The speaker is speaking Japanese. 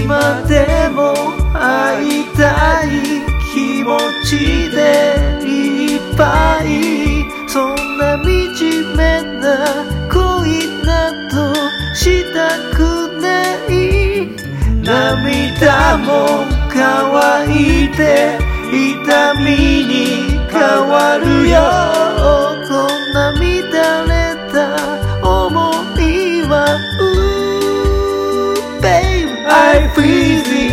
今でも会いたい気持ちでいっぱい。そんな惨めな恋などしたくない。涙も乾いて痛みに変わるよ。こんな乱れた想いはBabe, I freeze